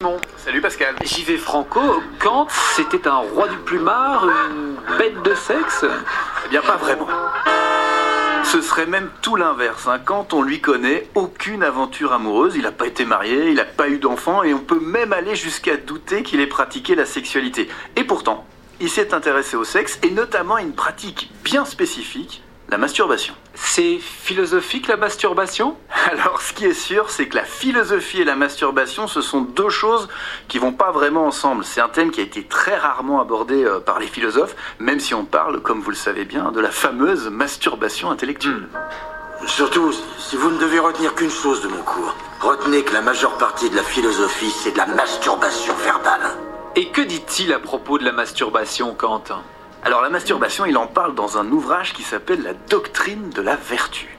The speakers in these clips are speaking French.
Simon. Salut Pascal. J'y vais franco, Kant, c'était un roi du plumard, une bête de sexe? Eh bien pas vraiment. Ce serait même tout l'inverse. Kant, on lui connaît aucune aventure amoureuse, il n'a pas été marié, il n'a pas eu d'enfant et on peut même aller jusqu'à douter qu'il ait pratiqué la sexualité. Et pourtant, il s'est intéressé au sexe et notamment à une pratique bien spécifique, la masturbation. C'est philosophique la masturbation? Alors, ce qui est sûr, c'est que la philosophie et la masturbation, ce sont deux choses qui vont pas vraiment ensemble. C'est un thème qui a été très rarement abordé par les philosophes, même si on parle, comme vous le savez bien, de la fameuse masturbation intellectuelle. Surtout, si vous ne devez retenir qu'une chose de mon cours, retenez que la majeure partie de la philosophie, c'est de la masturbation verbale. Et que dit-il à propos de la masturbation, Kant? Alors la masturbation, il en parle dans un ouvrage qui s'appelle La doctrine de la vertu.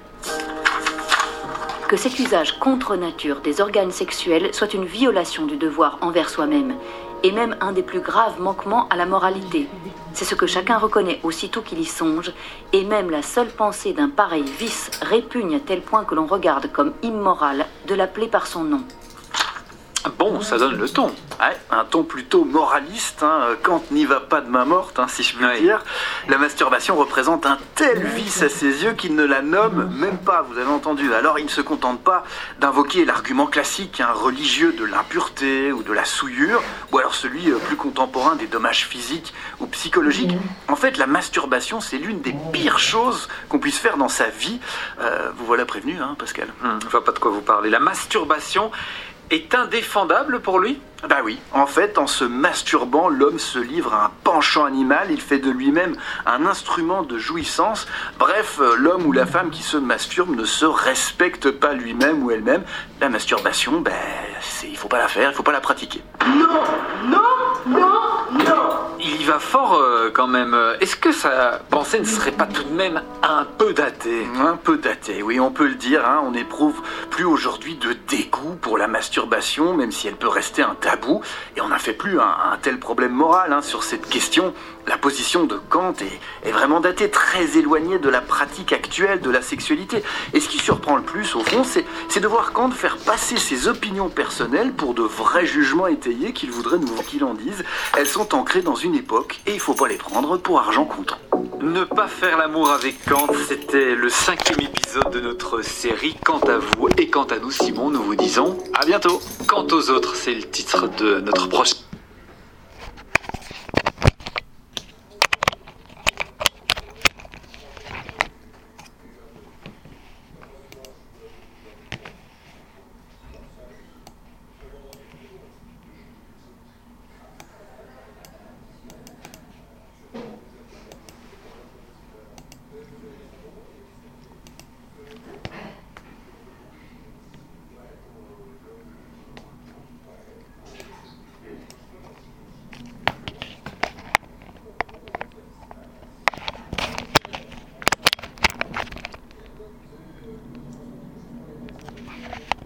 Que cet usage contre nature des organes sexuels soit une violation du devoir envers soi-même, et même un des plus graves manquements à la moralité. C'est ce que chacun reconnaît aussitôt qu'il y songe, et même la seule pensée d'un pareil vice répugne à tel point que l'on regarde comme immoral de l'appeler par son nom. Bon, ça donne le ton. Ouais, un ton plutôt moraliste, Kant n'y va pas de main morte, si je puis dire. La masturbation représente un tel vice à ses yeux qu'il ne la nomme même pas, vous avez entendu. Alors il ne se contente pas d'invoquer l'argument classique, religieux de l'impureté ou de la souillure, ou alors celui plus contemporain des dommages physiques ou psychologiques. En fait, la masturbation, c'est l'une des pires choses qu'on puisse faire dans sa vie. Vous voilà prévenu, Pascal. Je vois pas de quoi vous parlez. La masturbation est indéfendable pour lui? Bah oui, en fait, en se masturbant, l'homme se livre à un penchant animal, il fait de lui-même un instrument de jouissance. Bref, l'homme ou la femme qui se masturbe ne se respecte pas lui-même ou elle-même. La masturbation, il faut pas la faire, il faut pas la pratiquer. Non, non, non, non. Il y va fort quand même. Est-ce que sa pensée ne serait pas tout de même un peu datée? Un peu datée, oui, on peut le dire. On n'éprouve plus aujourd'hui de dégoût pour la masturbation, même si elle peut rester un tabou. Et on n'a fait plus un tel problème moral sur cette question. La position de Kant est vraiment datée, très éloignée de la pratique actuelle de la sexualité. Et ce qui surprend le plus, au fond, c'est de voir Kant faire passer ses opinions personnelles pour de vrais jugements étayés qu'il voudrait nous qu'il en dise. Elles sont ancrées dans une époque et il faut pas les prendre pour argent comptant. Ne pas faire l'amour avec Kant, c'était le 5e épisode de notre série. Quant à vous et quant à nous, Simon, nous vous disons à bientôt. Quant aux autres, c'est le titre de notre prochain...